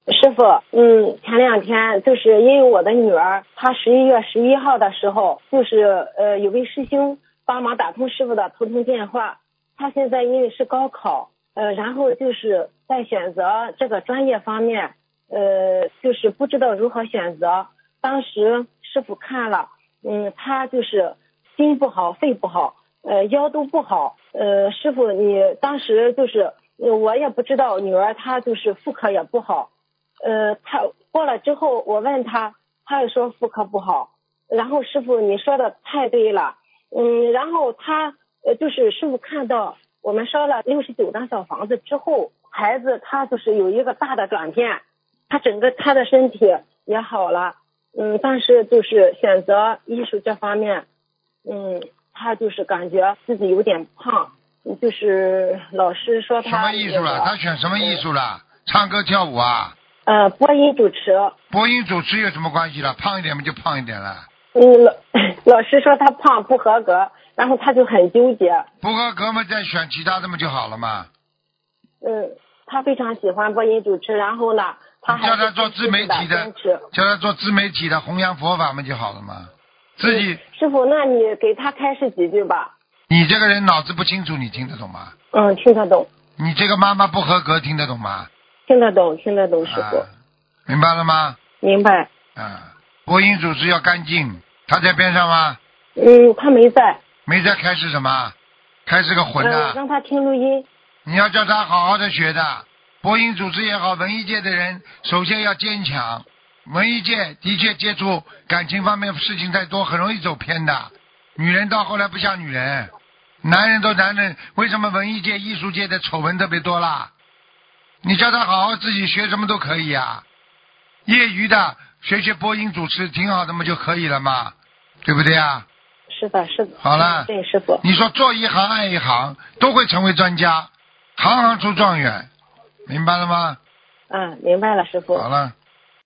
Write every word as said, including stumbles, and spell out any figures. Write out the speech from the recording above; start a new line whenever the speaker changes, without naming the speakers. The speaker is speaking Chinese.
师傅，嗯，前两天就是因为我的女儿，她十一月十一号的时候，就是呃有位师兄帮忙打通师傅的头疼电话，她现在因为是高考，呃，然后就是在选择这个专业方面，呃，就是不知道如何选择。当时师傅看了，嗯，她就是心不好，肺不好，呃，腰都不好，呃，师傅你当时就是我也不知道女儿她就是妇科也不好。呃，他过了之后，我问他，他也说妇科不好。然后师傅你说的太对了，嗯，然后他呃就是师傅看到我们烧了六十九张小房子之后，孩子他就是有一个大的转变，他整个他的身体也好了，嗯，但是就是选择艺术这方面，嗯，他就是感觉自己有点胖，就是老师说他
什么艺术了？他选什么艺术了？唱歌跳舞啊？
呃，播音主持。
播音主持有什么关系了？胖一点嘛就胖一点了。
嗯，老老师说他胖不合格，然后他就很纠结。
不合格嘛，再选其他的嘛就好了嘛。
嗯，他非常喜欢播音主持，然后呢，他还
叫他做自媒体的，叫他做自媒体的弘扬佛法嘛就好了嘛。自己、
嗯、师傅，那你给他开示几句吧。
你这个人脑子不清楚，你听得懂吗？
嗯，听得懂。
你这个妈妈不合格，听得懂吗？
听得懂，听得懂，师傅。
啊、明白了吗？
明白。
啊，播音主持要干净。他在边上吗？
嗯，他没在。
没在开始什么？开始个混的、
嗯。让他听录音。
你要叫他好好的学的。播音主持也好，文艺界的人首先要坚强。文艺界的确接触感情方面事情太多，很容易走偏的。女人到后来不像女人，男人都男人，为什么文艺界、艺术界的丑闻特别多啦？你叫他好好自己学什么都可以啊，业余的学学播音主持挺好的嘛就可以了嘛，对不对啊？
是的，是的。
好了，
对，师傅。
你说做一行爱一行，都会成为专家，行行出状元，明白了吗？
嗯，明白了，师傅。
好了。